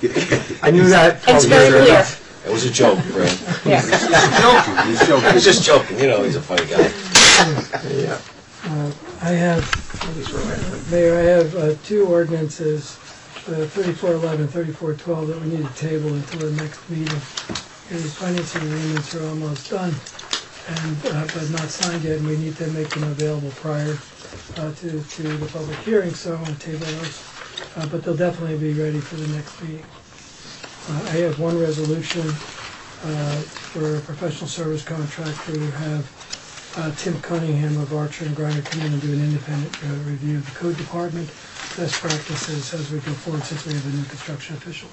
I knew that. It's very clear. It was a joke, Fran. Yeah. He's joking. He was just joking. You know, he's a funny guy. Yeah. I have, Mayor, I have two ordinances, 3411, 3412, that we need to table until the next meeting. These financing agreements are almost done, and but not signed yet, and we need to make them available prior to the public hearing, so I want to table those. But they'll definitely be ready for the next meeting. I have one resolution for a professional service contract to have Tim Cunningham of Archer and Griner come in and do an independent review of the code department, best practices as we go forward since we have a new construction official.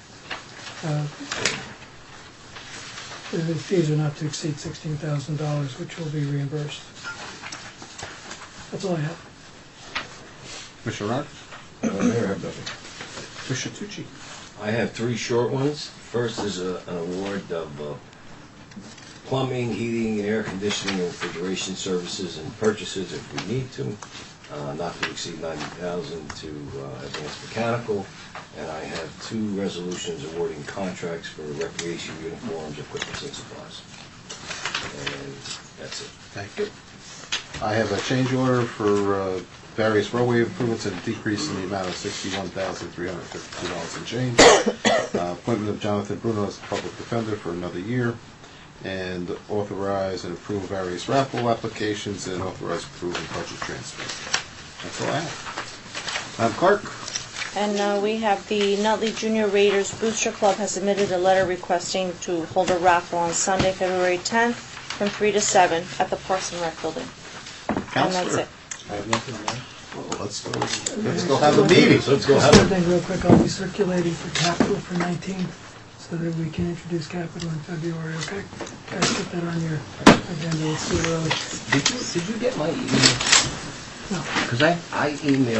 The fees are not to exceed $16,000, which will be reimbursed. That's all I have. Commissioner Rogers? Mayor, I have nothing. Commissioner Tucci? I have three short ones. First is an award of plumbing, heating, air conditioning, and refrigeration services and purchases if we need to, not to exceed $90,000 to Advanced Mechanical. And I have two resolutions awarding contracts for recreation uniforms, equipment, and supplies. And that's it. Thank you. I have a change order for various roadway improvements and a decrease in the amount of $61,352 and change. Appointment of Jonathan Bruno as the public defender for another year, and authorize and approve various raffle applications and authorize approval of budget transfers. That's all I have. Madam Clerk? And we have the Nutley Junior Raiders Booster Club has submitted a letter requesting to hold a raffle on Sunday, February 10th from 3 to 7 at the Parks and Rec building. Counselor? And that's it. I have nothing on that. Well, let's go have a meeting. Let's go Just have one it. thing real quick, I'll be circulating for capital for 19, so that we can introduce capital in February, okay? Guys, put that on your agenda, let's do it early. Did you get my email? No. Because I emailed